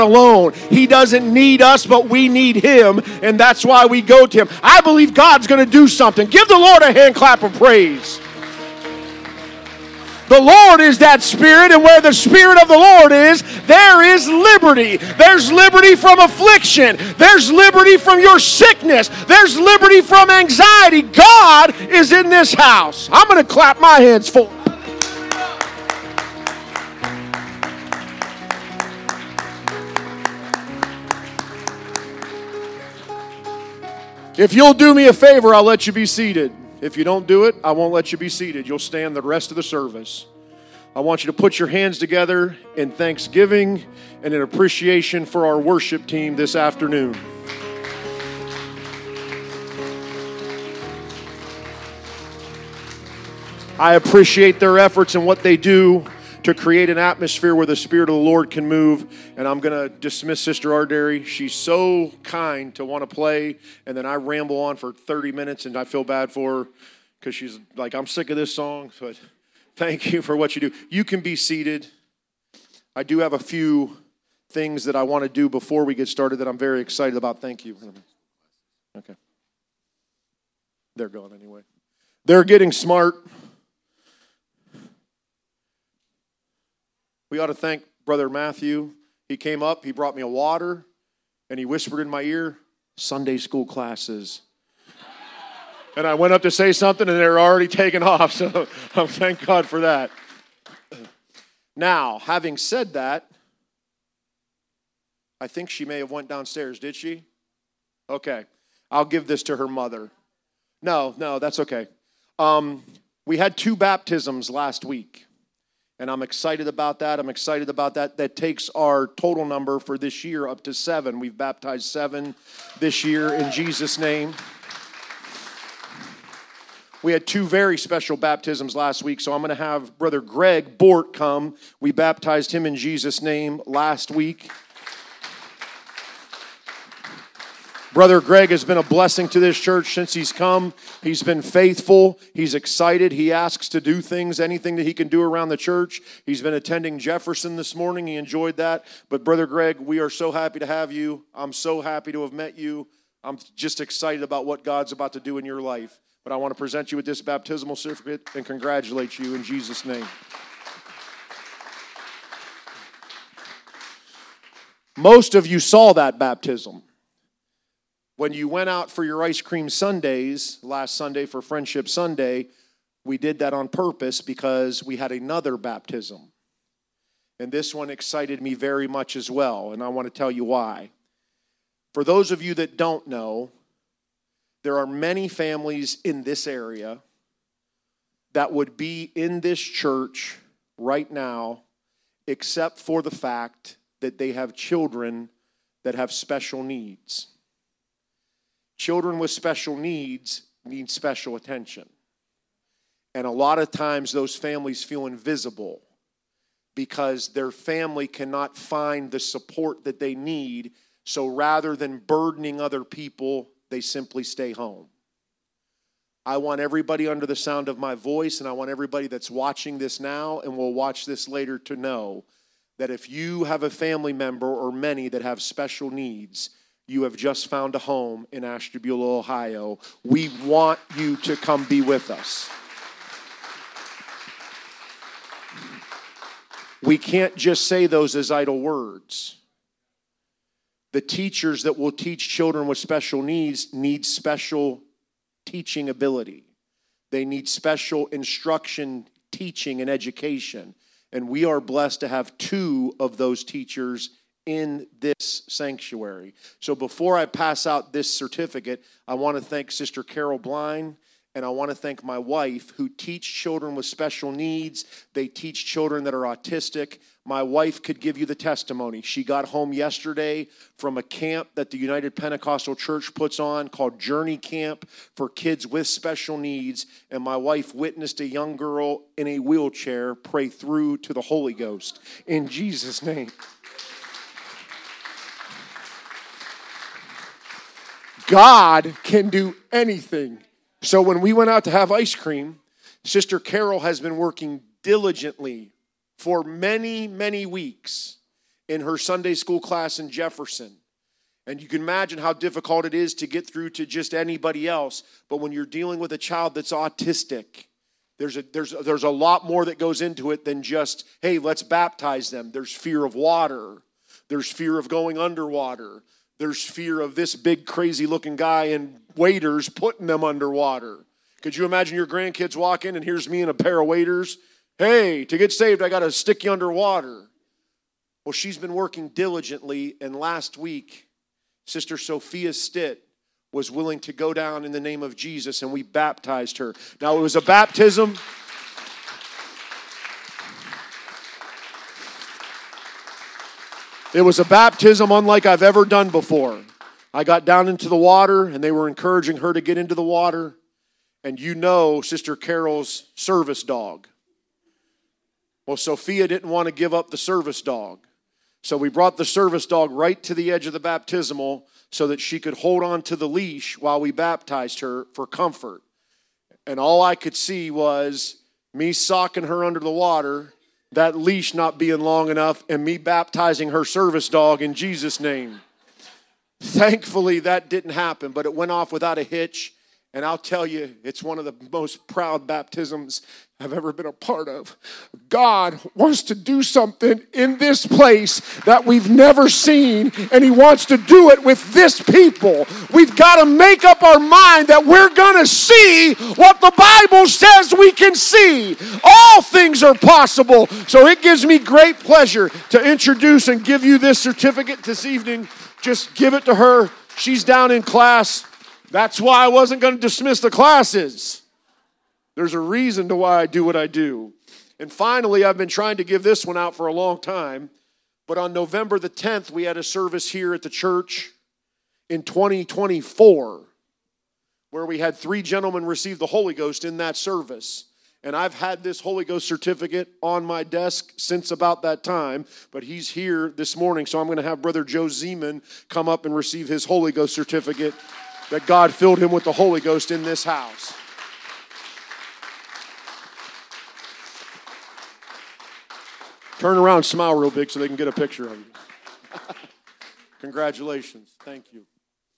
alone. He doesn't need us, but we need him, and that's why we go to him. I believe God's going to do something. Give the Lord a hand clap of praise. The Lord is that Spirit, and where the Spirit of the Lord is, there is liberty. There's liberty from affliction. There's liberty from your sickness. There's liberty from anxiety. God is in this house. I'm going to clap my hands for it. If you'll do me a favor, I'll let you be seated. If you don't do it, I won't let you be seated. You'll stand the rest of the service. I want you to put your hands together in thanksgiving and in appreciation for our worship team this afternoon. I appreciate their efforts and what they do to create an atmosphere where the Spirit of the Lord can move. And I'm going to dismiss Sister Ardary. She's so kind to want to play, and then I ramble on for 30 minutes, and I feel bad for her because she's like, I'm sick of this song, but thank you for what you do. You can be seated. I do have a few things that I want to do before we get started that I'm very excited about. Thank you. Okay. They're gone anyway. They're getting smart. We ought to thank Brother Matthew. He came up, he brought me a water, and he whispered in my ear, Sunday school classes. And I went up to say something, and they were already taken off, so thank God for that. Now, having said that, I think she may have went downstairs, did she? Okay, I'll give this to her mother. No, that's okay. We had 2 baptisms last week. And I'm excited about that. That takes our total number for this year up to 7. We've baptized 7 this year in Jesus' name. We had 2 very special baptisms last week, so I'm going to have Brother Greg Bort come. We baptized him in Jesus' name last week. Brother Greg has been a blessing to this church since he's come. He's been faithful. He's excited. He asks to do things, anything that he can do around the church. He's been attending Jefferson this morning. He enjoyed that. But Brother Greg, we are so happy to have you. I'm so happy to have met you. I'm just excited about what God's about to do in your life. But I want to present you with this baptismal certificate and congratulate you in Jesus' name. Most of you saw that baptism. When you went out for your ice cream sundaes last Sunday for Friendship Sunday, we did that on purpose because we had another baptism. And this one excited me very much as well, and I want to tell you why. For those of you that don't know, there are many families in this area that would be in this church right now, except for the fact that they have children that have special needs. Children with special needs need special attention. And a lot of times those families feel invisible because their family cannot find the support that they need. So rather than burdening other people, they simply stay home. I want everybody under the sound of my voice, and I want everybody that's watching this now and will watch this later to know that if you have a family member or many that have special needs, you have just found a home in Ashtabula, Ohio. We want you to come be with us. We can't just say those as idle words. The teachers that will teach children with special needs need special teaching ability. They need special instruction, teaching, and education. And we are blessed to have 2 of those teachers in this sanctuary. So before I pass out this certificate, I want to thank Sister Carol Blind, and I want to thank my wife who teach children with special needs. They teach children that are autistic. My wife could give you the testimony. She got home yesterday from a camp that the United Pentecostal Church puts on called Journey Camp for kids with special needs, and my wife witnessed a young girl in a wheelchair pray through to the Holy Ghost. In Jesus' name. God can do anything. So when we went out to have ice cream, Sister Carol has been working diligently for many, many weeks in her Sunday school class in Jefferson. And you can imagine how difficult it is to get through to just anybody else. But when you're dealing with a child that's autistic, there's a lot more that goes into it than just, hey, let's baptize them. There's fear of water. There's fear of going underwater. There's fear of this big crazy looking guy and waders putting them underwater. Could you imagine your grandkids walk in and here's me in a pair of waders? Hey, to get saved, I got to stick you underwater. Well, she's been working diligently, and last week, Sister Sophia Stitt was willing to go down in the name of Jesus, and we baptized her. Now, it was a baptism. It was a baptism unlike I've ever done before. I got down into the water, and they were encouraging her to get into the water. And you know Sister Carol's service dog. Well, Sophia didn't want to give up the service dog. So we brought the service dog right to the edge of the baptismal so that she could hold on to the leash while we baptized her for comfort. And all I could see was me socking her under the water, that leash not being long enough, and me baptizing her service dog in Jesus' name. Thankfully, that didn't happen, but it went off without a hitch. And I'll tell you, it's one of the most proud baptisms I've ever been a part of. God wants to do something in this place that we've never seen, and He wants to do it with this people. We've got to make up our mind that we're going to see what the Bible says we can see. All things are possible. So it gives me great pleasure to introduce and give you this certificate this evening. Just give it to her. She's down in class. That's why I wasn't going to dismiss the classes. There's a reason to why I do what I do. And finally, I've been trying to give this one out for a long time, but on November the 10th, we had a service here at the church in 2024 where we had 3 gentlemen receive the Holy Ghost in that service. And I've had this Holy Ghost certificate on my desk since about that time, but he's here this morning, so I'm going to have Brother Joe Zeman come up and receive his Holy Ghost certificate that God filled him with the Holy Ghost in this house. Turn around, smile real big so they can get a picture of you. Congratulations. Thank you.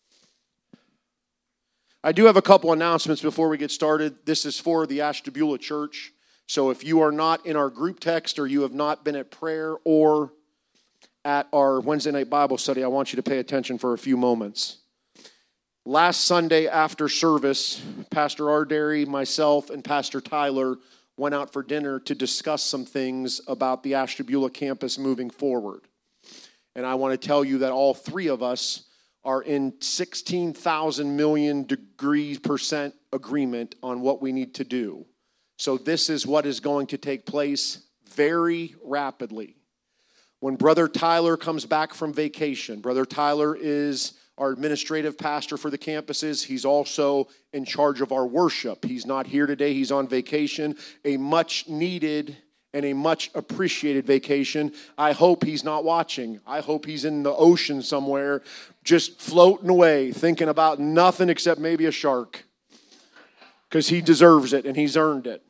I do have a couple announcements before we get started. This is for the Ashtabula Church. So if you are not in our group text or you have not been at prayer or at our Wednesday night Bible study, I want you to pay attention for a few moments. Last Sunday after service, Pastor Ardary, myself, and Pastor Tyler went out for dinner to discuss some things about the Ashtabula campus moving forward. And I want to tell you that all 3 of us are in 16,000 million degree % agreement on what we need to do. So this is what is going to take place very rapidly. When Brother Tyler comes back from vacation, Brother Tyler is our administrative pastor for the campuses. He's also in charge of our worship. He's not here today. He's on vacation, a much needed and a much appreciated vacation. I hope he's not watching. I hope he's in the ocean somewhere, just floating away, thinking about nothing except maybe a shark, because he deserves it and he's earned it.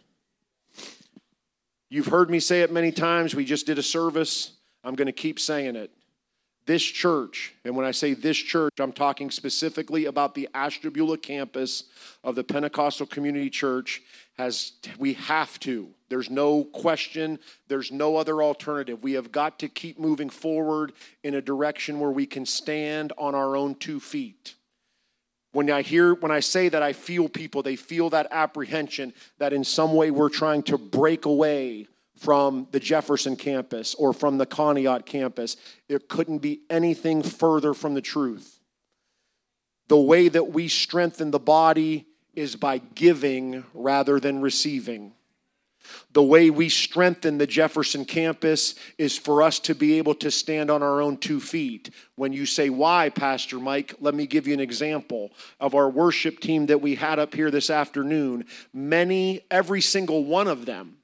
You've heard me say it many times. We just did a service. I'm going to keep saying it. This church, and when I say this church, I'm talking specifically about the Ashtabula campus of the Pentecostal Community Church, we have to. There's no question. There's no other alternative. We have got to keep moving forward in a direction where we can stand on our own 2 feet. When I say that, I feel people, they feel that apprehension that in some way we're trying to break away from the Jefferson campus or from the Conneaut campus. It couldn't be anything further from the truth. The way that we strengthen the body is by giving rather than receiving. The way we strengthen the Jefferson campus is for us to be able to stand on our own 2 feet. When you say, why, Pastor Mike? Let me give you an example of our worship team that we had up here this afternoon. Every single one of them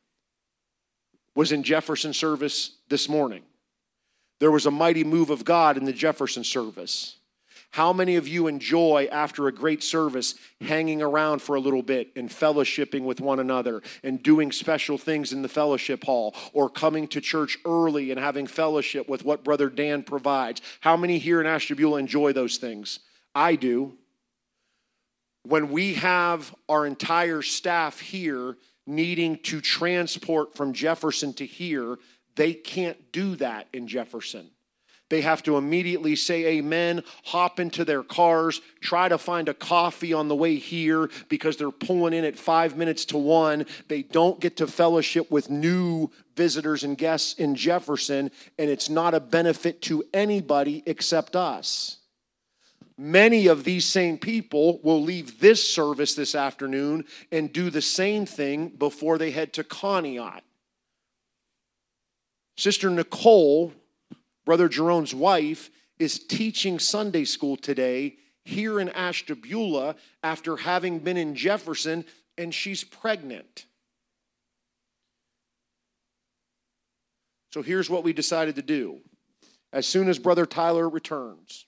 was in Jefferson service this morning. There was a mighty move of God in the Jefferson service. How many of you enjoy, after a great service, hanging around for a little bit and fellowshipping with one another and doing special things in the fellowship hall, or coming to church early and having fellowship with what Brother Dan provides? How many here in Ashtabula enjoy those things? I do. When we have our entire staff here needing to transport from Jefferson to here, they can't do that in Jefferson. They have to immediately say amen, hop into their cars, try to find a coffee on the way here because they're pulling in at 5 minutes to 1. They don't get to fellowship with new visitors and guests in Jefferson, and it's not a benefit to anybody except us. Many of these same people will leave this service this afternoon and do the same thing before they head to Conneaut. Sister Nicole, Brother Jerome's wife, is teaching Sunday school today here in Ashtabula after having been in Jefferson, and she's pregnant. So here's what we decided to do. As soon as Brother Tyler returns,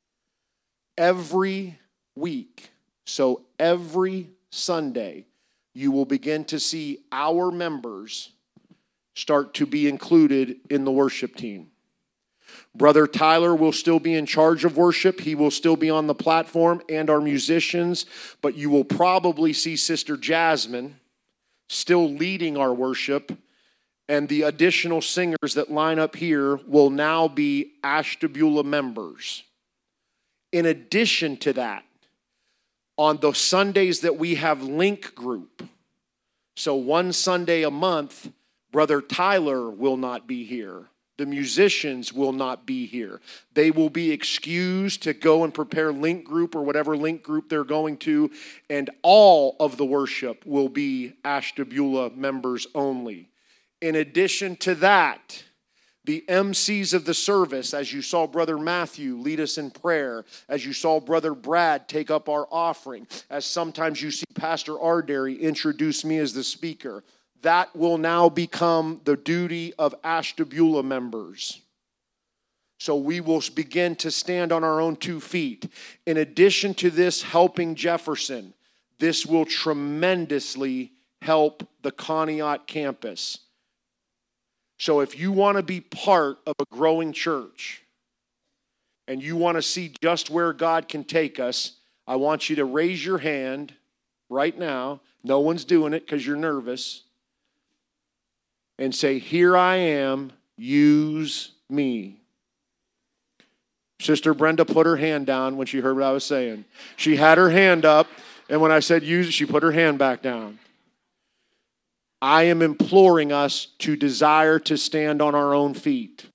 every week, so every Sunday, you will begin to see our members start to be included in the worship team. Brother Tyler will still be in charge of worship. He will still be on the platform and our musicians, but you will probably see Sister Jasmine still leading our worship, and the additional singers that line up here will now be Ashtabula members. In addition to that, on the Sundays that we have link group, so one Sunday a month, Brother Tyler will not be here. The musicians will not be here. They will be excused to go and prepare link group or whatever link group they're going to, and all of the worship will be Ashtabula members only. In addition to that, the MCs of the service, as you saw Brother Matthew lead us in prayer, as you saw Brother Brad take up our offering, as sometimes you see Pastor Ardary introduce me as the speaker, that will now become the duty of Ashtabula members. So we will begin to stand on our own 2 feet. In addition to this helping Jefferson, this will tremendously help the Conneaut campus. So if you want to be part of a growing church and you want to see just where God can take us, I want you to raise your hand right now. No one's doing it because you're nervous. And say, here I am, use me. Sister Brenda put her hand down when she heard what I was saying. She had her hand up, and when I said use, she put her hand back down. I am imploring us to desire to stand on our own feet.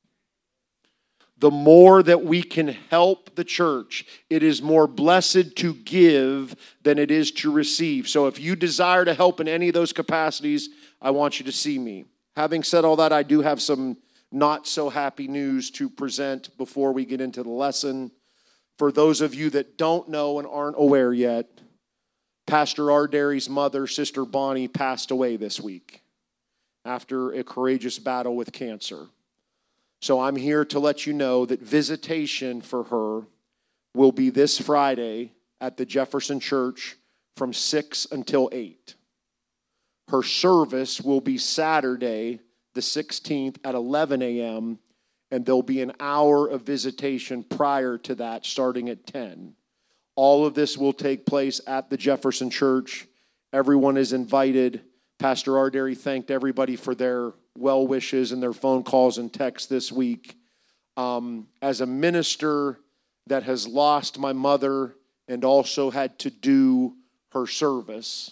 The more that we can help the church, it is more blessed to give than it is to receive. So if you desire to help in any of those capacities, I want you to see me. Having said all that, I do have some not so happy news to present before we get into the lesson. For those of you that don't know and aren't aware yet, Pastor Ardary's mother, Sister Bonnie, passed away this week after a courageous battle with cancer. So I'm here to let you know that visitation for her will be this Friday at the Jefferson Church from 6 until 8. Her service will be Saturday, the 16th at 11 a.m., and there'll be an hour of visitation prior to that, starting at 10. All of this will take place at the Jefferson Church. Everyone is invited. Pastor Ardary thanked everybody for their well wishes and their phone calls and texts this week. As a minister that has lost my mother and also had to do her service,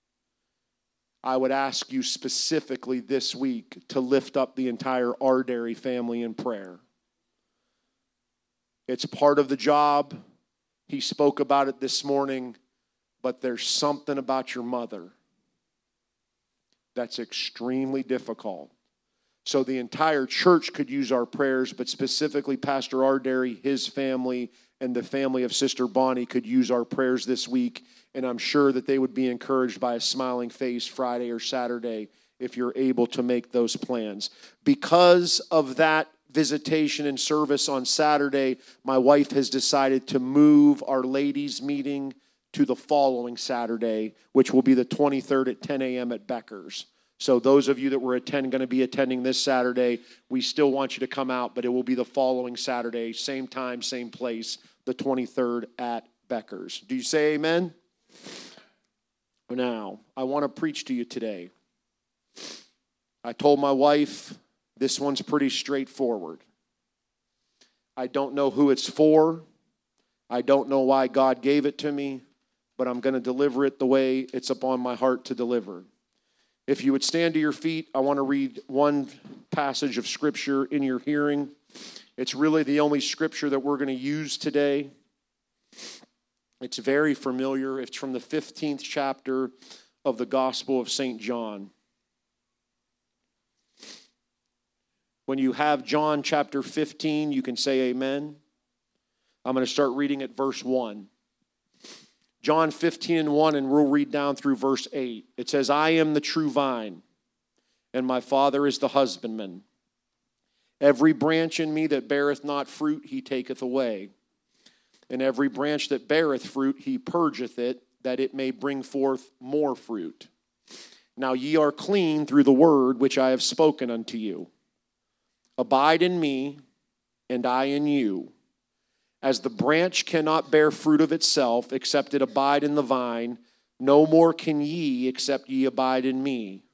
I would ask you specifically this week to lift up the entire Ardary family in prayer. It's part of the job. He spoke about it this morning, but there's something about your mother that's extremely difficult. So the entire church could use our prayers, but specifically Pastor Ardary, his family, and the family of Sister Bonnie could use our prayers this week. And I'm sure that they would be encouraged by a smiling face Friday or Saturday if you're able to make those plans. Because of that visitation and service on Saturday, my wife has decided to move our ladies' meeting to the following Saturday, which will be the 23rd at 10 a.m. at Becker's. So those of you that were going to be attending this Saturday, we still want you to come out, but it will be the following Saturday, same time, same place, the 23rd at Becker's. Do you say amen? Now, I want to preach to you today. I told my wife, this one's pretty straightforward. I don't know who it's for. I don't know why God gave it to me, but I'm going to deliver it the way it's upon my heart to deliver. If you would stand to your feet, I want to read one passage of Scripture in your hearing. It's really the only Scripture that we're going to use today. It's very familiar. It's from the 15th chapter of the Gospel of St. John. When you have John chapter 15, you can say amen. I'm going to start reading at verse 1. John 15:1, and we'll read down through verse 8. It says, I am the true vine, and my Father is the husbandman. Every branch in me that beareth not fruit, he taketh away. And every branch that beareth fruit, he purgeth it, that it may bring forth more fruit. Now ye are clean through the word which I have spoken unto you. Abide in me, and I in you. As the branch cannot bear fruit of itself, except it abide in the vine, no more can ye, except ye abide in me.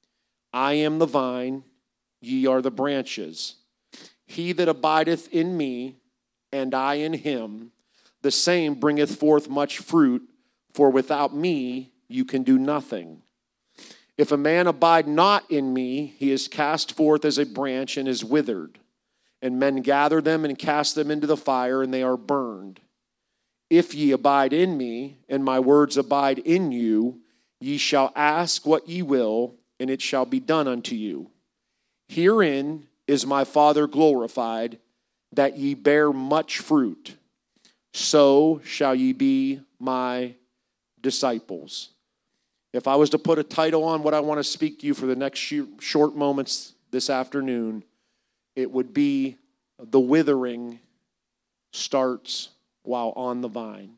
I am the vine, ye are the branches. He that abideth in me, and I in him, the same bringeth forth much fruit, for without me you can do nothing. If a man abide not in me, he is cast forth as a branch and is withered. And men gather them and cast them into the fire, and they are burned. If ye abide in me, and my words abide in you, ye shall ask what ye will, and it shall be done unto you. Herein is my Father glorified, that ye bear much fruit. So shall ye be my disciples. If I was to put a title on what I want to speak to you for the next short moments this afternoon, it would be the withering starts while on the vine.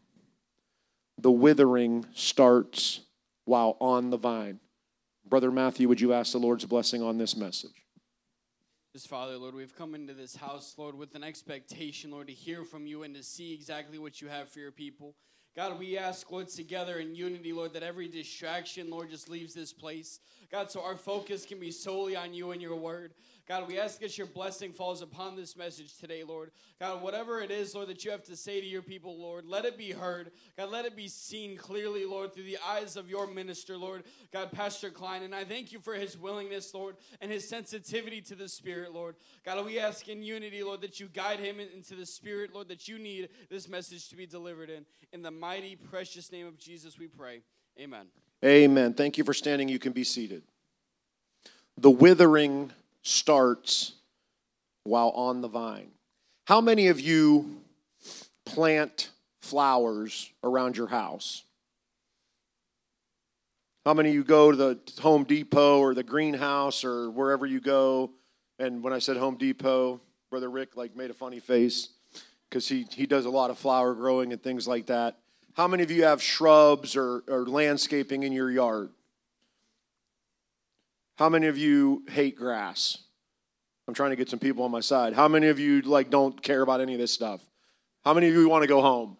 The withering starts while on the vine. Brother Matthew, would you ask the Lord's blessing on this message? Yes, Father, Lord, we've come into this house, Lord, with an expectation, Lord, to hear from you and to see exactly what you have for your people. God, we ask, Lord, together in unity, Lord, that every distraction, Lord, just leaves this place. God, so our focus can be solely on you and your word. God, we ask that your blessing falls upon this message today, Lord. God, whatever it is, Lord, that you have to say to your people, Lord, let it be heard. God, let it be seen clearly, Lord, through the eyes of your minister, Lord, God, Pastor Klein. And I thank you for his willingness, Lord, and his sensitivity to the Spirit, Lord. God, we ask in unity, Lord, that you guide him into the Spirit, Lord, that you need this message to be delivered in. In the mighty, precious name of Jesus, we pray. Amen. Amen. Thank you for standing. You can be seated. The withering starts while on the vine. How many of you plant flowers around your house? How many of you go to the Home Depot or the greenhouse or wherever you go? And when I said Home Depot, Brother Rick made a funny face because he does a lot of flower growing and things like that. How many of you have shrubs or landscaping in your yard? How many of you hate grass? I'm trying to get some people on my side. How many of you don't care about any of this stuff? How many of you want to go home?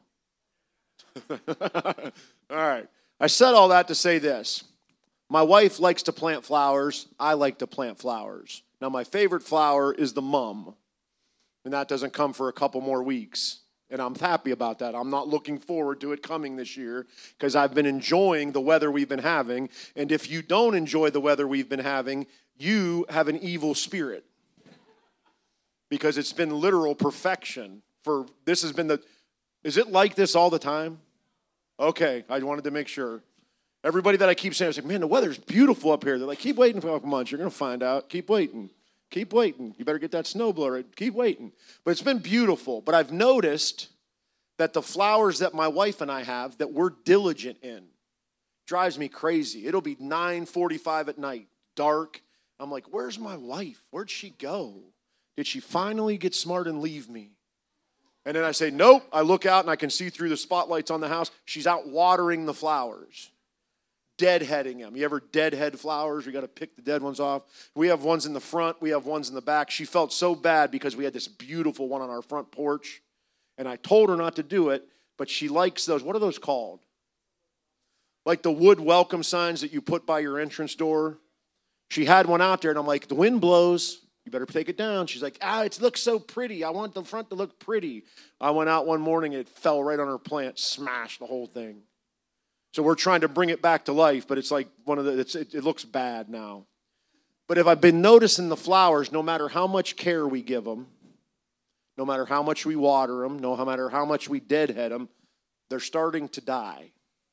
All right. I said all that to say this. My wife likes to plant flowers. I like to plant flowers. Now, my favorite flower is the mum, and that doesn't come for a couple more weeks. And I'm happy about that. I'm not looking forward to it coming this year because I've been enjoying the weather we've been having. And if you don't enjoy the weather we've been having, you have an evil spirit. Because it's been literal perfection. Is it like this all the time? Okay, I wanted to make sure. Everybody that I keep saying, I was like, man, the weather's beautiful up here. They're like, keep waiting for a couple months. You're going to find out. Keep waiting. Keep waiting. You better get that snowblower. Keep waiting. But it's been beautiful. But I've noticed that the flowers that my wife and I have that we're diligent in drives me crazy. It'll be 9:45 at night, dark. I'm like, where's my wife? Where'd she go? Did she finally get smart and leave me? And then I say, nope. I look out and I can see through the spotlights on the house. She's out watering the flowers, deadheading them. You ever deadhead flowers? We got to pick the dead ones off. We have ones in the front. We have ones in the back. She felt so bad because we had this beautiful one on our front porch. And I told her not to do it, but she likes those. What are those called? Like the wood welcome signs that you put by your entrance door. She had one out there, and I'm like, the wind blows. You better take it down. She's like, it looks so pretty. I want the front to look pretty. I went out one morning, and it fell right on her plant, smashed the whole thing. So we're trying to bring it back to life, but it's like it looks bad now. But if I've been noticing the flowers, no matter how much care we give them, no matter how much we water them, no matter how much we deadhead them, they're starting to die.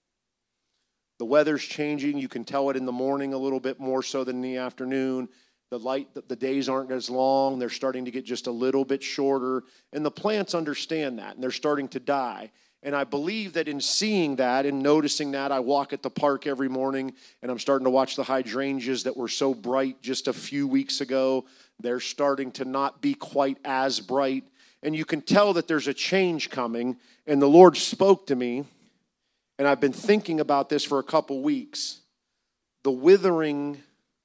The weather's changing. You can tell it in the morning a little bit more so than in the afternoon. The days aren't as long. They're starting to get just a little bit shorter. And the plants understand that, and they're starting to die. And I believe that in seeing that and noticing that, I walk at the park every morning, and I'm starting to watch the hydrangeas that were so bright just a few weeks ago. They're starting to not be quite as bright. And you can tell that there's a change coming. And the Lord spoke to me, and I've been thinking about this for a couple weeks. The withering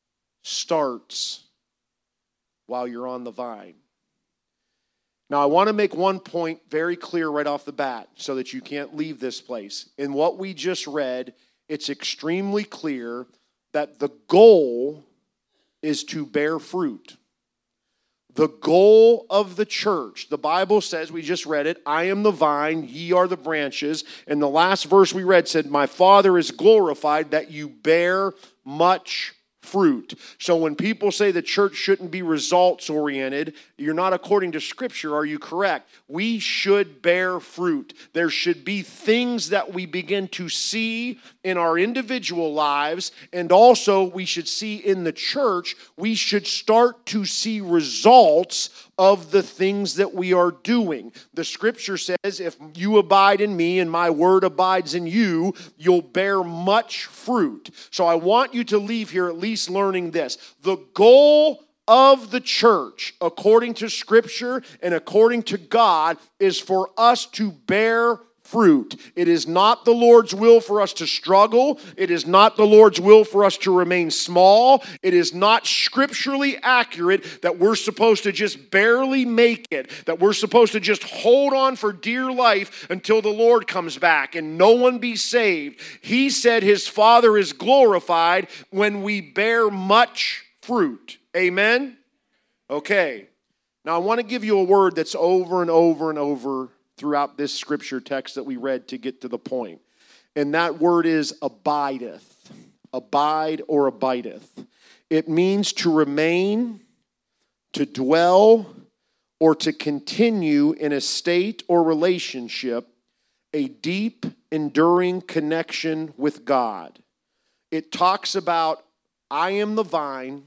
starts while you're on the vine. Now, I want to make one point very clear right off the bat so that you can't leave this place. In what we just read, it's extremely clear that the goal is to bear fruit. The goal of the church, the Bible says, we just read it, I am the vine, ye are the branches. And the last verse we read said, my Father is glorified that you bear much fruit. So when people say the church shouldn't be results oriented, you're not according to Scripture, are you correct? We should bear fruit. There should be things that we begin to see in our individual lives, and also we should see in the church. We should start to see results of the things that we are doing. The Scripture says, if you abide in me and my word abides in you, you'll bear much fruit. So I want you to leave here at least learning this. The goal of the church, according to Scripture and according to God, is for us to bear fruit. It is not the Lord's will for us to struggle. It is not the Lord's will for us to remain small. It is not scripturally accurate that we're supposed to just barely make it, that we're supposed to just hold on for dear life until the Lord comes back and no one be saved. He said his Father is glorified when we bear much fruit. Amen? Okay. Now I want to give you a word that's over and over and over throughout this scripture text that we read to get to the point. And that word is abideth. Abide or abideth. It means to remain, to dwell, or to continue in a state or relationship, a deep, enduring connection with God. It talks about, I am the vine,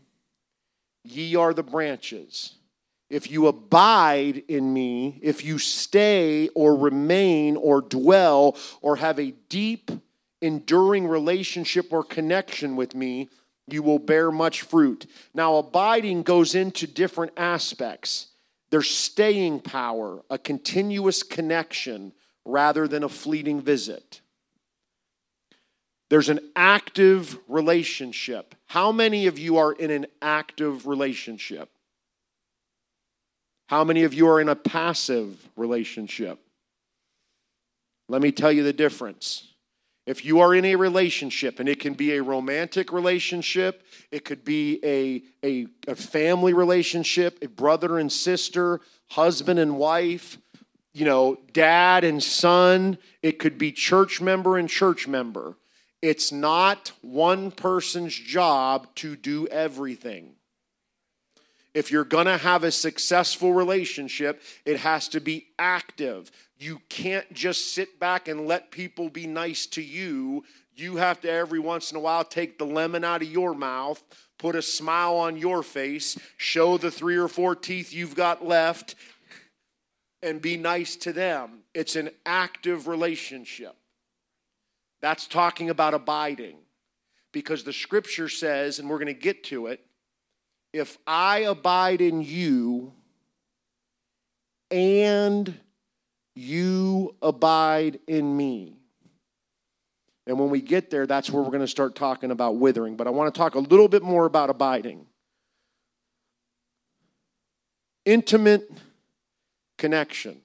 ye are the branches. If you abide in me, if you stay or remain or dwell or have a deep, enduring relationship or connection with me, you will bear much fruit. Now, abiding goes into different aspects. There's staying power, a continuous connection rather than a fleeting visit. There's an active relationship. How many of you are in an active relationship? How many of you are in a passive relationship? Let me tell you the difference. If you are in a relationship, and it can be a romantic relationship, it could be a family relationship, a brother and sister, husband and wife, dad and son, it could be church member and church member. It's not one person's job to do everything. If you're going to have a successful relationship, it has to be active. You can't just sit back and let people be nice to you. You have to every once in a while take the lemon out of your mouth, put a smile on your face, show the 3 or 4 teeth you've got left, and be nice to them. It's an active relationship. That's talking about abiding. Because the Scripture says, and we're going to get to it, if I abide in you and you abide in me. And when we get there, that's where we're going to start talking about withering. But I want to talk a little bit more about abiding. Intimate connection.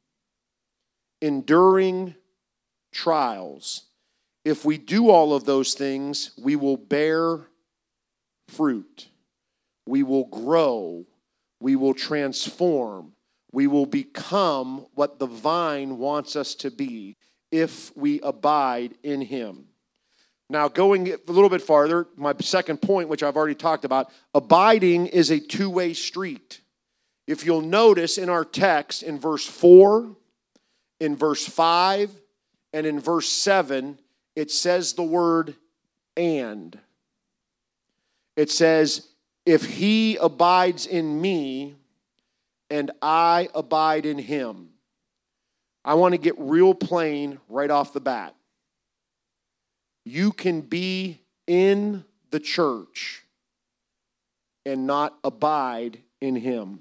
Enduring trials. If we do all of those things, we will bear fruit. We will grow. We will transform. We will become what the vine wants us to be if we abide in him. Now, going a little bit farther, my second point, which I've already talked about, abiding is a two-way street. If you'll notice in our text, in verse 4, in verse 5, and in verse 7, it says the word and. It says, if he abides in me and I abide in him. I want to get real plain right off the bat. You can be in the church and not abide in him.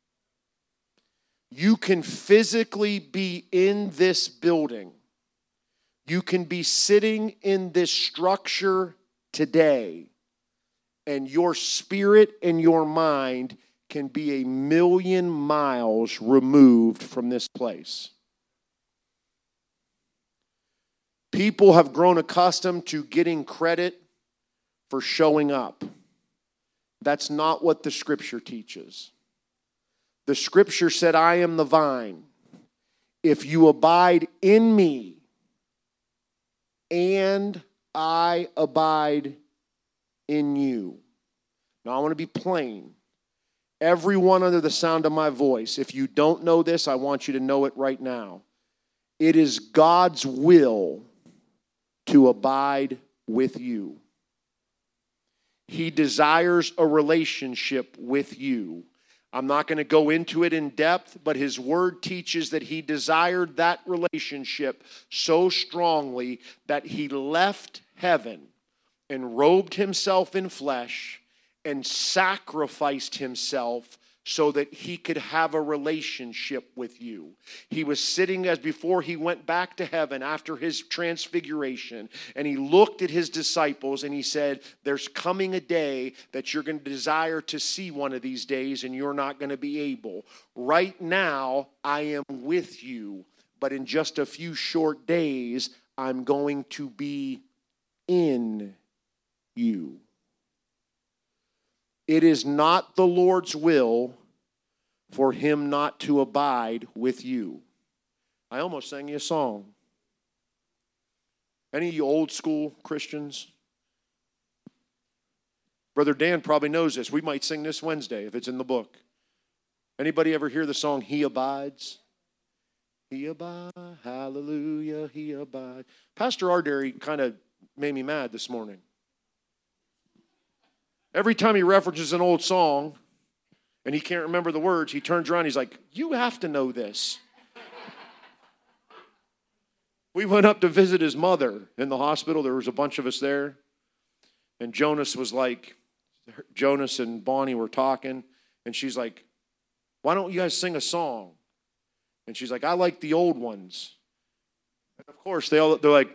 You can physically be in this building. You can be sitting in this structure today, and your spirit and your mind can be 1,000,000 miles removed from this place. People have grown accustomed to getting credit for showing up. That's not what the Scripture teaches. The Scripture said, I am the vine. If you abide in me and I abide in you. Now, I want to be plain. Everyone under the sound of my voice, if you don't know this, I want you to know it right now. It is God's will to abide with you. He desires a relationship with you. I'm not going to go into it in depth, but his word teaches that he desired that relationship so strongly that he left heaven and robed himself in flesh and sacrificed himself so that he could have a relationship with you. He was sitting as before he went back to heaven after his transfiguration, and he looked at his disciples and he said, there's coming a day that you're going to desire to see one of these days and you're not going to be able. Right now, I am with you, but in just a few short days, I'm going to be in you. It is not the Lord's will for him not to abide with you. I almost sang you a song. Any of you old school Christians? Brother Dan probably knows this. We might sing this Wednesday if it's in the book. Anybody ever hear the song, He Abides? He abides, hallelujah, he abides. Pastor Ardary kind of made me mad this morning. Every time he references an old song and he can't remember the words, he turns around, he's like, you have to know this. We went up to visit his mother in the hospital. There was a bunch of us there. And Jonas and Bonnie were talking. And she's like, why don't you guys sing a song? And she's like, I like the old ones. And of course, they're like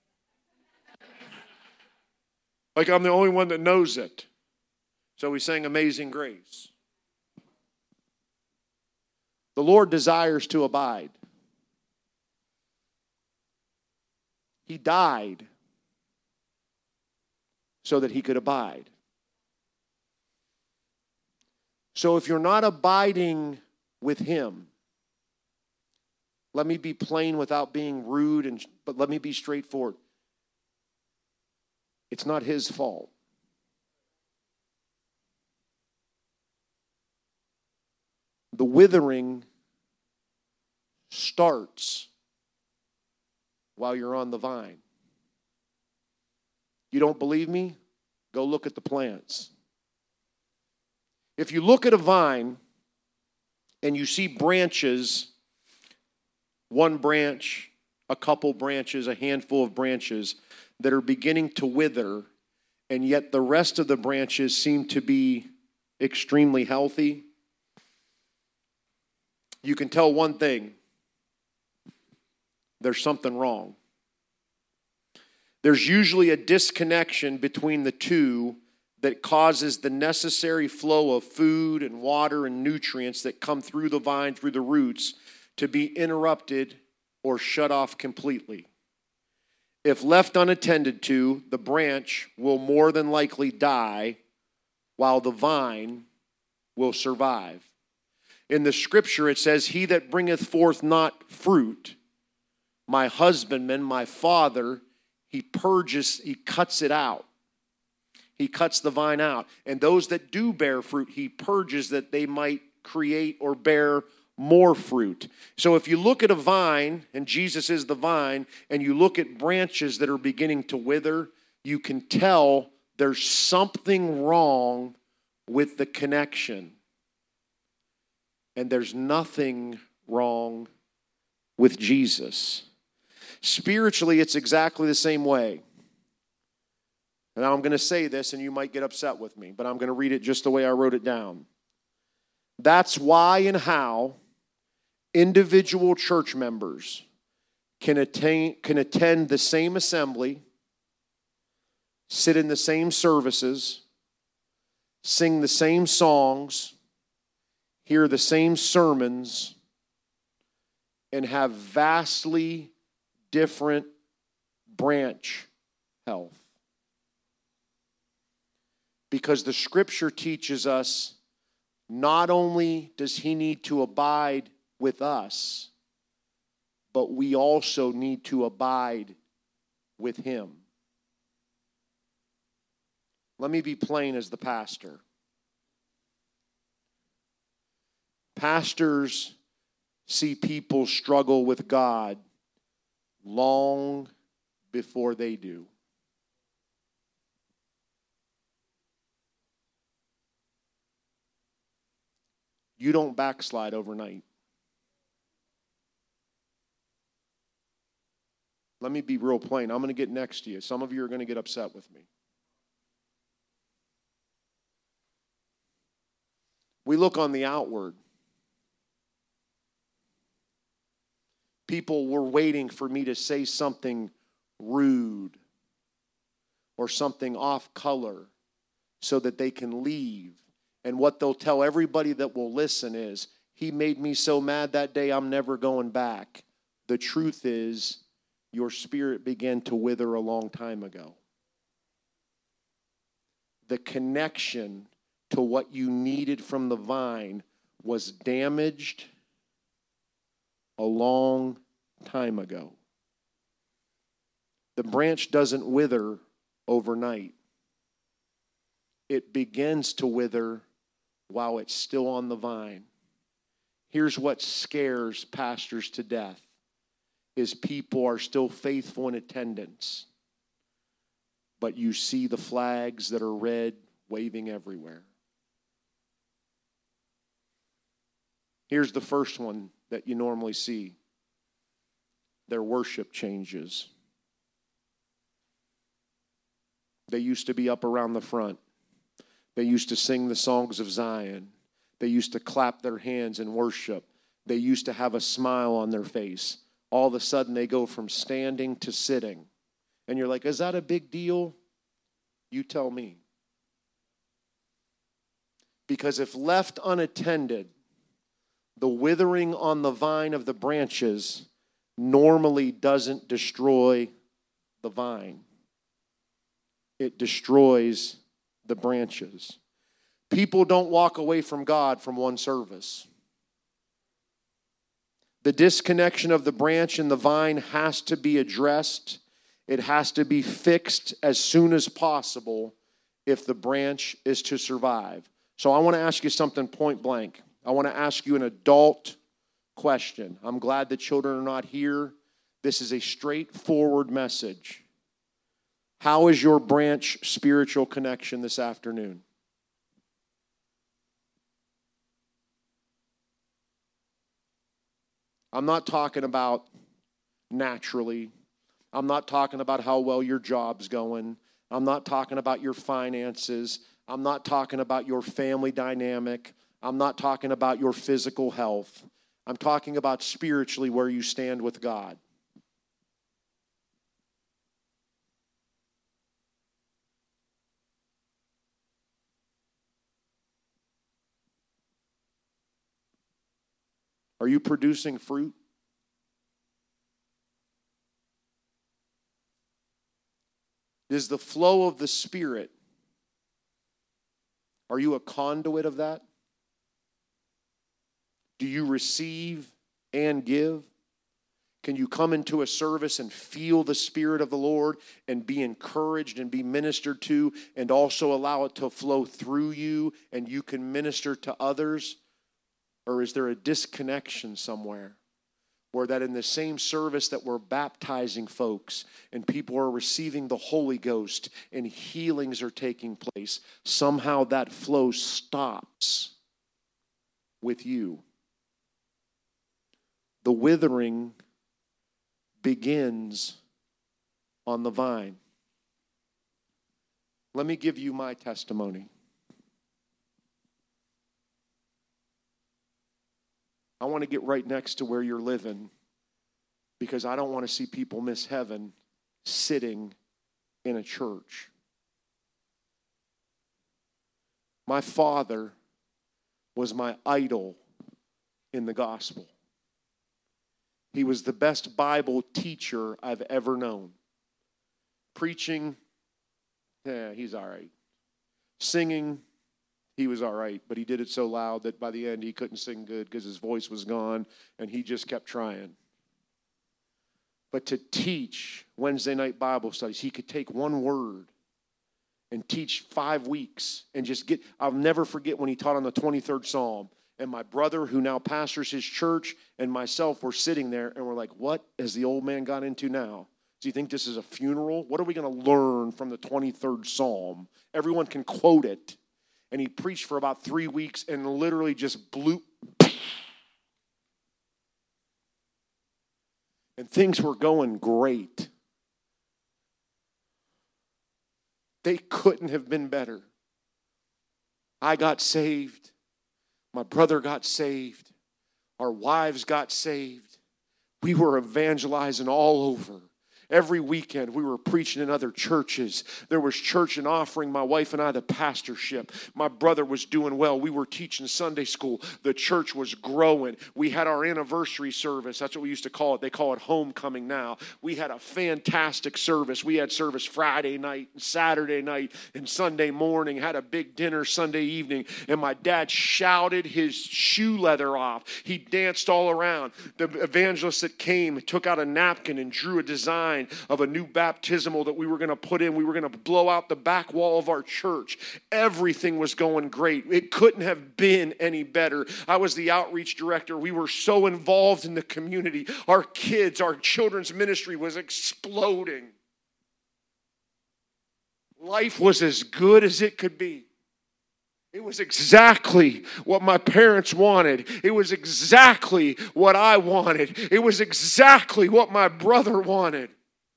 I'm the only one that knows it. So we sang Amazing Grace. The Lord desires to abide. He died so that he could abide. So if you're not abiding with him, let me be plain without being rude, but let me be straightforward. It's not his fault. The withering starts while you're on the vine. You don't believe me? Go look at the plants. If you look at a vine and you see branches, one branch, a couple branches, a handful of branches that are beginning to wither, and yet the rest of the branches seem to be extremely healthy, you can tell one thing. There's something wrong. There's usually a disconnection between the two that causes the necessary flow of food and water and nutrients that come through the vine, through the roots, to be interrupted or shut off completely. If left unattended to, the branch will more than likely die while the vine will survive. In the scripture it says, "He that bringeth forth not fruit, my husbandman, my father, he purges, he cuts it out. He cuts the vine out. And those that do bear fruit, he purges that they might create or bear more fruit." So if you look at a vine, and Jesus is the vine, and you look at branches that are beginning to wither, you can tell there's something wrong with the connection. And there's nothing wrong with Jesus. Spiritually, it's exactly the same way. And now I'm going to say this, and you might get upset with me, but I'm going to read it just the way I wrote it down. That's why and how individual church members can attend the same assembly, sit in the same services, sing the same songs, hear the same sermons, and have vastly different branch health. Because the scripture teaches us not only does he need to abide with us, but we also need to abide with him. Let me be plain as the pastor. Pastors see people struggle with God long before they do. You don't backslide overnight. Let me be real plain. I'm going to get next to you. Some of you are going to get upset with me. We look on the outward. People were waiting for me to say something rude or something off color so that they can leave. And what they'll tell everybody that will listen is, "He made me so mad that day, I'm never going back." The truth is, your spirit began to wither a long time ago. The connection to what you needed from the vine was damaged a long time ago. The branch doesn't wither overnight. It begins to wither while it's still on the vine. Here's what scares pastors to death, is people are still faithful in attendance, but you see the flags that are red waving everywhere. Here's the first one that you normally see. Their worship changes. They used to be up around the front. They used to sing the songs of Zion. They used to clap their hands in worship. They used to have a smile on their face. All of a sudden, they go from standing to sitting. And you're like, is that a big deal? You tell me. Because if left unattended, the withering on the vine of the branches normally doesn't destroy the vine. It destroys the branches. People don't walk away from God from one service. The disconnection of the branch and the vine has to be addressed. It has to be fixed as soon as possible if the branch is to survive. So I want to ask you something point blank. I want to ask you an adult question. I'm glad the children are not here. This is a straightforward message. How is your branch spiritual connection this afternoon? I'm not talking about naturally. I'm not talking about how well your job's going. I'm not talking about your finances. I'm not talking about your family dynamic. I'm not talking about your physical health. I'm talking about spiritually where you stand with God. Are you producing fruit? Is the flow of the Spirit, are you a conduit of that? Do you receive and give? Can you come into a service and feel the Spirit of the Lord and be encouraged and be ministered to, and also allow it to flow through you and you can minister to others? Or is there a disconnection somewhere where that in the same service that we're baptizing folks and people are receiving the Holy Ghost and healings are taking place, somehow that flow stops with you? The withering begins on the vine. Let me give you my testimony. I want to get right next to where you're living because I don't want to see people miss heaven sitting in a church. My father was my idol in the gospel. He was the best Bible teacher I've ever known. Preaching, he's all right. Singing, he was all right, but he did it so loud that by the end he couldn't sing good because his voice was gone and he just kept trying. But to teach Wednesday night Bible studies, he could take one word and teach 5 weeks and just get, I'll never forget when he taught on the 23rd Psalm. And my brother, who now pastors his church, and myself were sitting there and we're like, what has the old man got into now? Do you think this is a funeral? What are we going to learn from the 23rd Psalm? Everyone can quote it. And he preached for about 3 weeks and literally just blew. And things were going great. They couldn't have been better. I got saved. My brother got saved. Our wives got saved. We were evangelizing all over. Every weekend we were preaching in other churches. There was church and offering. My wife and I, the pastorship. My brother was doing well. We were teaching Sunday school. The church was growing. We had our anniversary service. That's what we used to call it. They call it homecoming now. We had a fantastic service. We had service Friday night and Saturday night and Sunday morning. Had a big dinner Sunday evening. And my dad shouted his shoe leather off. He danced all around. The evangelist that came took out a napkin and drew a design of a new baptismal that we were going to put in. We were going to blow out the back wall of our church. Everything was going great. It couldn't have been any better. I was the outreach director. We were so involved in the community. Our kids, our children's ministry was exploding. Life was as good as it could be. It was exactly what my parents wanted. It was exactly what I wanted. It was exactly what my brother wanted.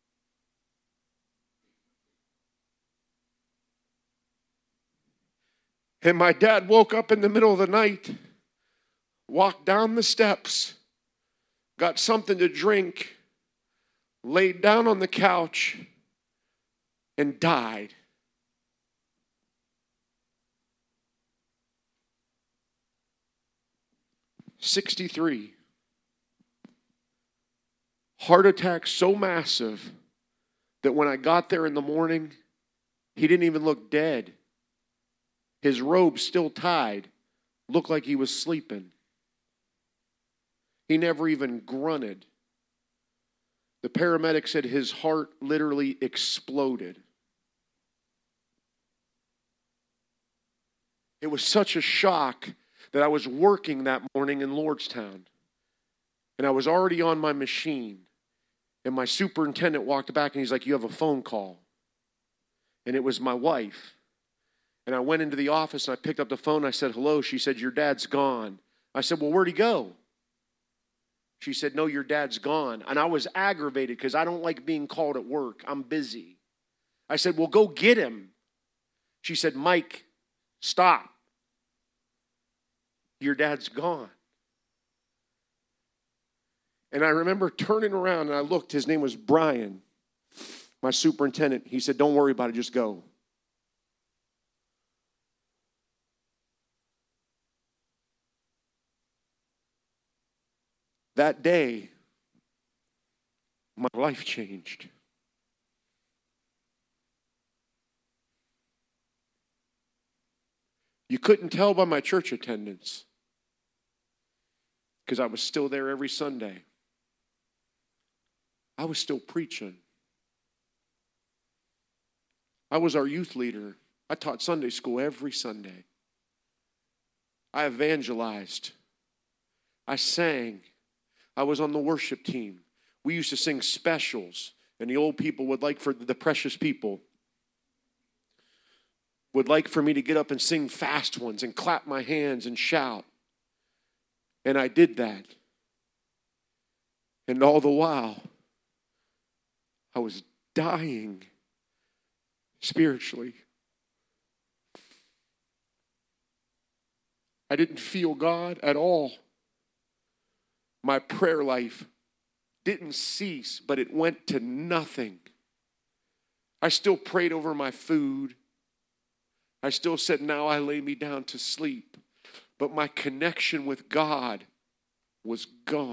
And my dad woke up in the middle of the night, walked down the steps, got something to drink, laid down on the couch, and died. '63. Heart attack so massive that when I got there in the morning, he didn't even look dead. His robe still tied, looked like he was sleeping. He never even grunted. The paramedic said his heart literally exploded. It was such a shock that I was working that morning in Lordstown. And I was already on my machine. And my superintendent walked back and he's like, you have a phone call. And it was my wife. And I went into the office and I picked up the phone. I said, hello. She said, your dad's gone. I said, well, where'd he go? She said, no, your dad's gone. And I was aggravated because I don't like being called at work. I'm busy. I said, well, go get him. She said, Mike, stop. Your dad's gone. And I remember turning around and I looked. His name was Brian, my superintendent. He said, don't worry about it, just go. That day, my life changed. You couldn't tell by my church attendance because I was still there every Sunday. I was still preaching. I was our youth leader. I taught Sunday school every Sunday. I evangelized. I sang. I was on the worship team. We used to sing specials, and the old people would like for the precious people would like for me to get up and sing fast ones and clap my hands and shout. And I did that. And all the while, I was dying spiritually. I didn't feel God at all. My prayer life didn't cease, but it went to nothing. I still prayed over my food. I still said, now I lay me down to sleep. But my connection with God was gone.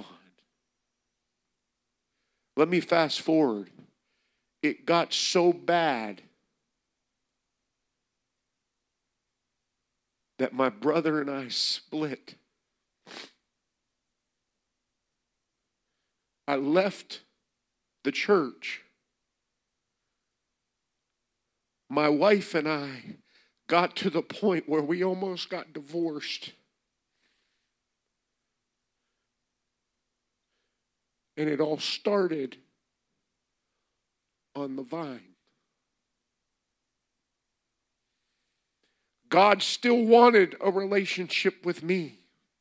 Let me fast forward. It got so bad that my brother and I split. I left the church. My wife and I got to the point where we almost got divorced. And it all started on the vine. God still wanted a relationship with me.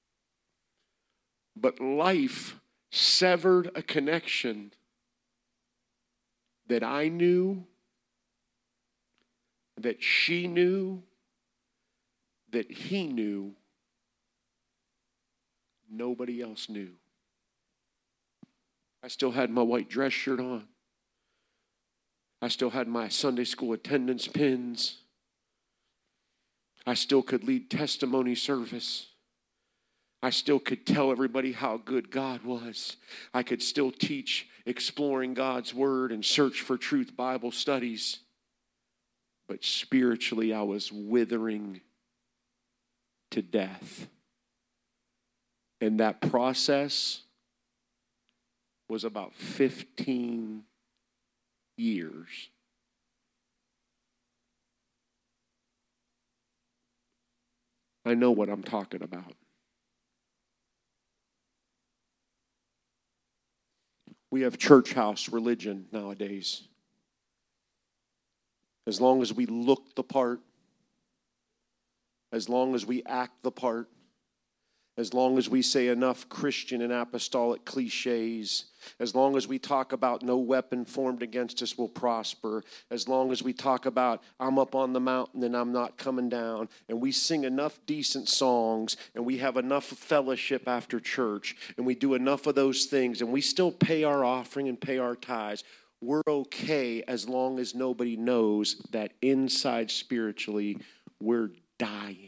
But life severed a connection that I knew, that she knew, that he knew, nobody else knew. I still had my white dress shirt on. I still had my Sunday school attendance pins. I still could lead testimony service. I still could tell everybody how good God was. I could still teach exploring God's Word and search for truth Bible studies. But spiritually, I was withering to death. And that process was about 15 years. I know what I'm talking about. We have church house religion nowadays. As long as we look the part, as long as we act the part, as long as we say enough Christian and apostolic cliches, as long as we talk about no weapon formed against us will prosper, as long as we talk about I'm up on the mountain and I'm not coming down, and we sing enough decent songs, and we have enough fellowship after church, and we do enough of those things, and we still pay our offering and pay our tithes, we're okay as long as nobody knows that inside spiritually we're dying.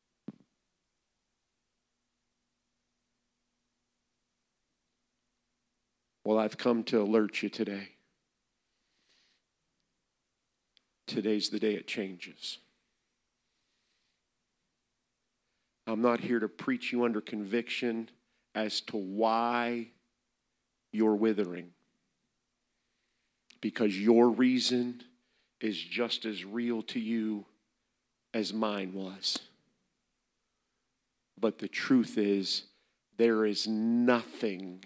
Well, I've come to alert you today. Today's the day it changes. I'm not here to preach you under conviction as to why you're withering. Because your reason is just as real to you as mine was. But the truth is, there is nothing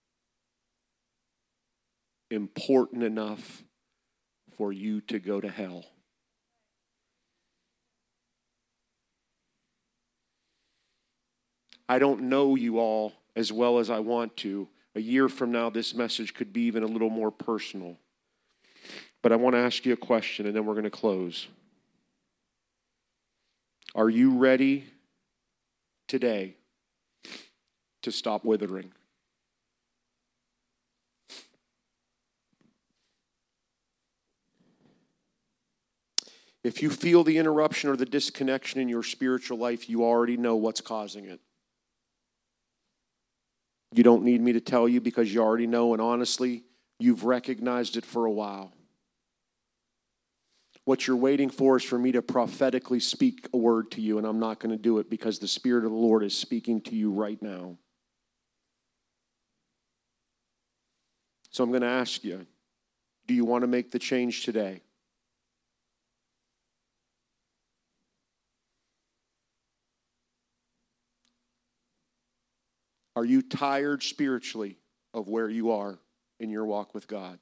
important enough for you to go to hell. I don't know you all as well as I want to. A year from now, this message could be even a little more personal. But I want to ask you a question, and then we're going to close. Are you ready today to stop withering? If you feel the interruption or the disconnection in your spiritual life, you already know what's causing it. You don't need me to tell you because you already know, and honestly, you've recognized it for a while. What you're waiting for is for me to prophetically speak a word to you, and I'm not going to do it because the Spirit of the Lord is speaking to you right now. So I'm going to ask you, do you want to make the change today? Are you tired spiritually of where you are in your walk with God?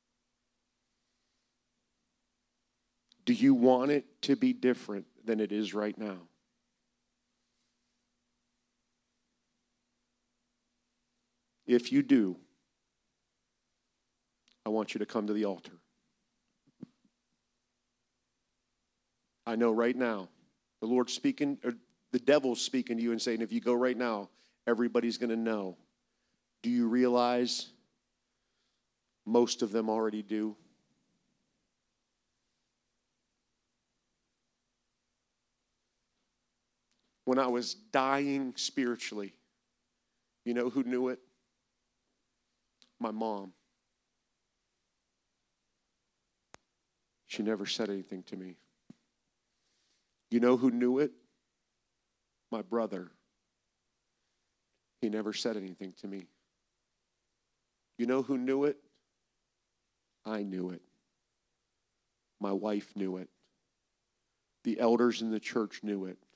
Do you want it to be different than it is right now? If you do, I want you to come to the altar. I know right now, the Lord's speaking, or the devil's speaking to you and saying, if you go right now, everybody's going to know. Do you realize most of them already do? When I was dying spiritually, you know who knew it? My mom. She never said anything to me. You know who knew it? My brother. He never said anything to me. You know who knew it? I knew it. My wife knew it. The elders in the church knew it.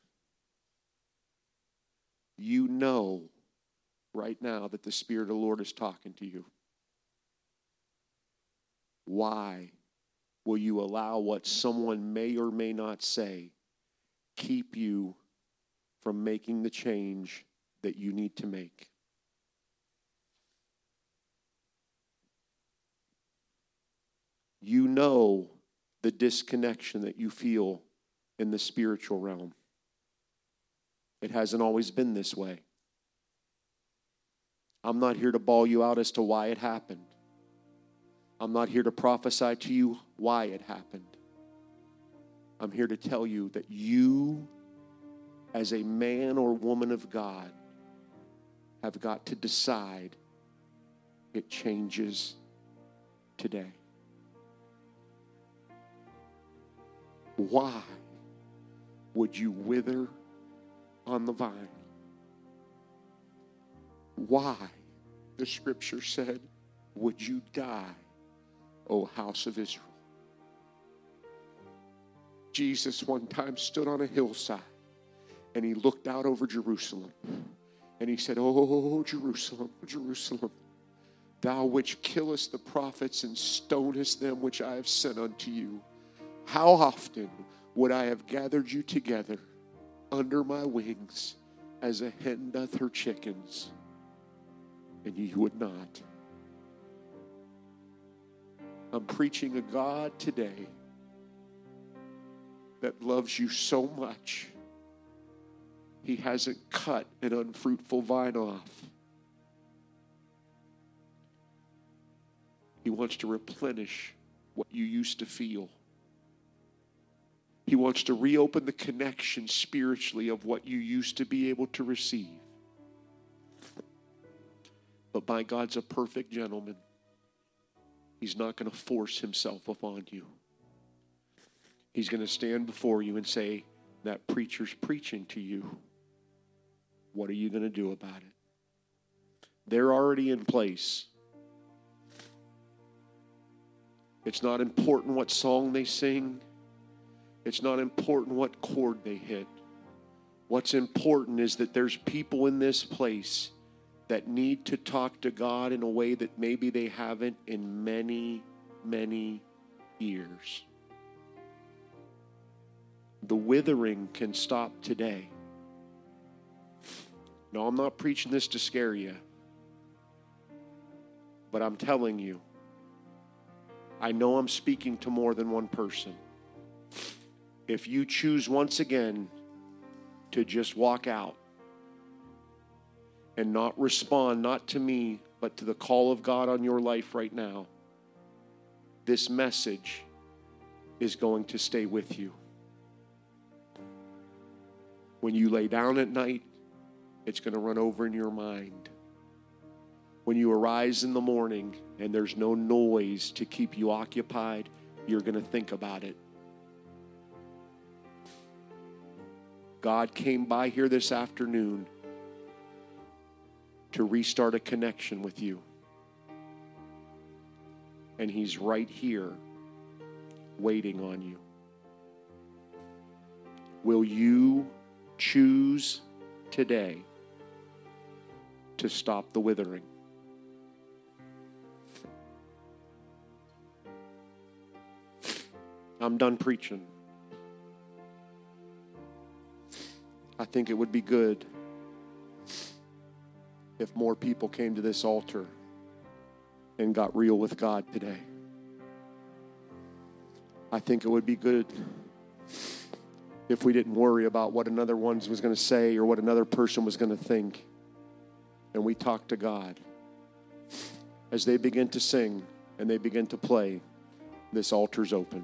You know right now that the Spirit of the Lord is talking to you. Why will you allow what someone may or may not say keep you from making the change that you need to make? You know the disconnection that you feel in the spiritual realm. It hasn't always been this way. I'm not here to bawl you out as to why it happened. I'm not here to prophesy to you why it happened. I'm here to tell you that you, as a man or woman of God, have got to decide it changes today. Why would you wither on the vine? Why, the scripture said, would you die, O house of Israel? Jesus one time stood on a hillside and he looked out over Jerusalem and he said, "Oh, Jerusalem, Jerusalem, thou which killest the prophets and stonest them which I have sent unto you, how often would I have gathered you together under my wings as a hen doth her chickens, and ye would not." I'm preaching a God today that loves you so much, he hasn't cut an unfruitful vine off. He wants to replenish what you used to feel. He wants to reopen the connection spiritually of what you used to be able to receive. But my God's a perfect gentleman. He's not going to force himself upon you. He's going to stand before you and say, that preacher's preaching to you. What are you going to do about it? They're already in place. It's not important what song they sing. It's not important what chord they hit. What's important is that there's people in this place that need to talk to God in a way that maybe they haven't in many, many years. The withering can stop today. No, I'm not preaching this to scare you. But I'm telling you, I know I'm speaking to more than one person. If you choose once again to just walk out and not respond, not to me, but to the call of God on your life right now, this message is going to stay with you. When you lay down at night, it's going to run over in your mind. When you arise in the morning and there's no noise to keep you occupied, you're going to think about it. God came by here this afternoon to restart a connection with you. And He's right here waiting on you. Will you choose today to stop the withering? I'm done preaching. I think it would be good if more people came to this altar and got real with God today. I think it would be good if we didn't worry about what another one was going to say or what another person was going to think. And we talked to God. As they begin to sing and they begin to play, this altar's open.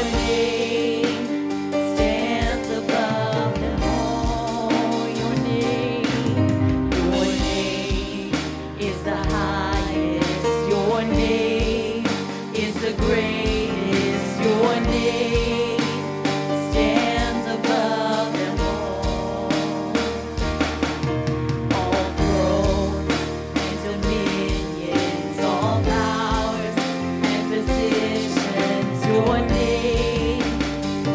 name.